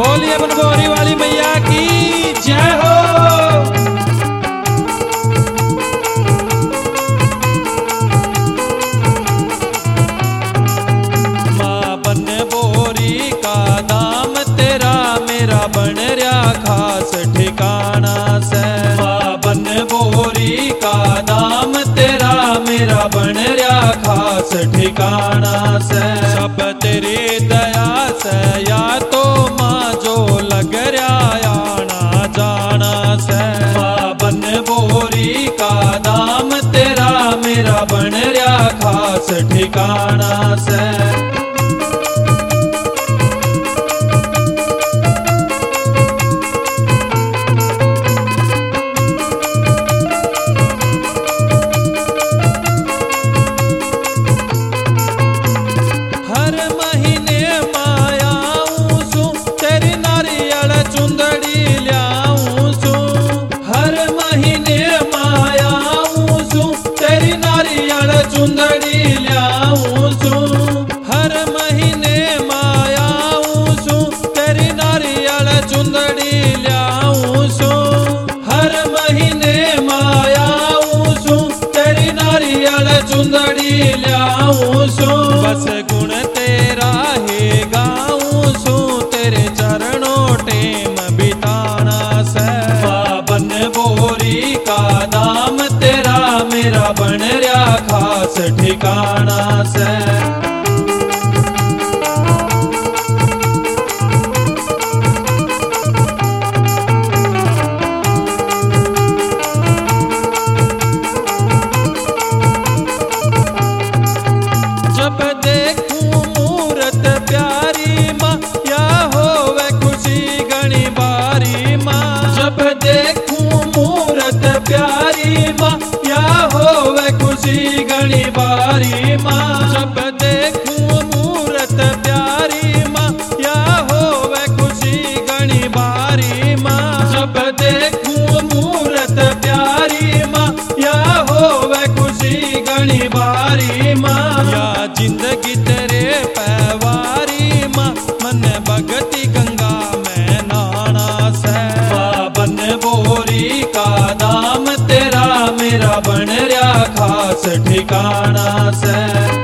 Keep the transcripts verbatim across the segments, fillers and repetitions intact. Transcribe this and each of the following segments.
बोलिए बनगोरी वाली मैया की जय हो। माँ बनगोरी का दाम तेरा मेरा बन रहा खास ठिकाना से। माँ बनगोरी का दाम तेरा मेरा बन रहा खास ठिकाना से। सब तेरी दया से या तो माँ जो लग रहा आना जाना से। माँ बनगोरी का दाम तेरा मेरा बन रहा खास ठिकाना से। चुंदड़ी ल्याऊं सू हर महीने मायाऊं सू तेरी नारियल चुंदड़ी ल्याऊं सू। हर महीने मायाऊं सू तेरी नारियल चुंदड़ी ल्याऊं सू। बस गुण तेरा ही गाऊं सू तेरे चरणों टेम बिताना से। माँ बनगोरी का दाम तेरा मेरा बन रहा खास ठिकाना से। जब देखूं मूरत प्यारी माँ या होवे खुशी घनी बारी माँ। जब देखूं मूरत प्यारी माँ या होवे खुशी घनी बारी माँ। जब देखूं मूरत प्यारी माँ या होवे खुशी घनी बारी माँ। जब देखूं मूरत प्यारी माँ या होवे खुशी घनी बारी माँ। या जिंदगी तेरे पैवारी माँ मन भगती गंगा में नाना से। माँ बनगोरी का दाम तेरा मेरा बन रहा खास ठिकाना से।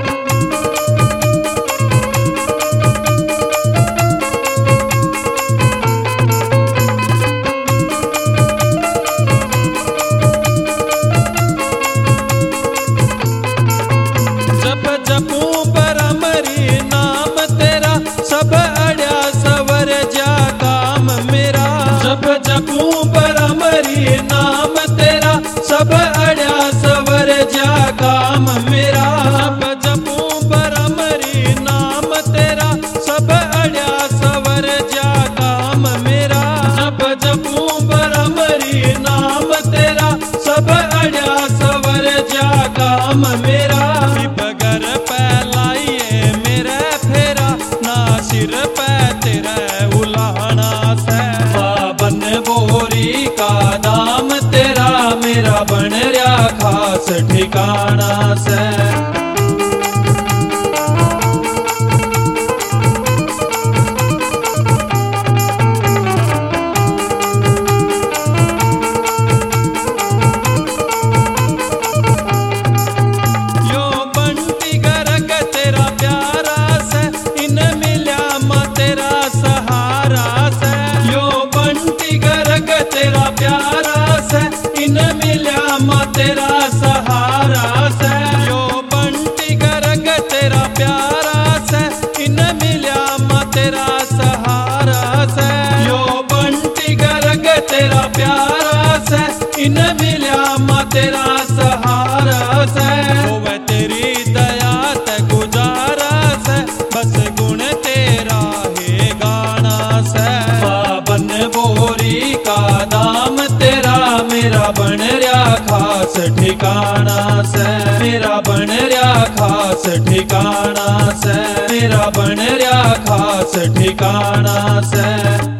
जब जपूं परमरी नाम तेरा सब अड़या सवर जा काम मेरा। जब जपूं परमरी नाम तेरा सब अड़या सवर जा काम मेरा। जब जपूं परमरी नाम तेरा सब अड़या सवर जा काम मेरा। जब जपूं परमरी नाम तेरा सब अड़या सवर जा काम मेरा। बगर पहलाइए मेरे फेरा ना सिर पे तेरे उलाना से। माँ बनगोरी का दाम तेरा मेरा बन रहा खास ठिकाना से। तेरा प्यारा से इन मिल्या माँ तेरा सहारा से। यो बंटी गरग तेरा प्यारा से इन मिल्या माँ तेरा सहारा से। यो बंटी गरग तेरा प्यारा से इन मिल्या माँ तेरा सहारा से। होवे तेरी दया ते गुजारा से बस गुण तेरा ही गाना से। माँ बनगोरी का दाम तेरा मेरा बन रहा खास ठिकाना से। मेरा बन रहा खास ठिकाना से। मेरा बन रहा खास ठिकाना से।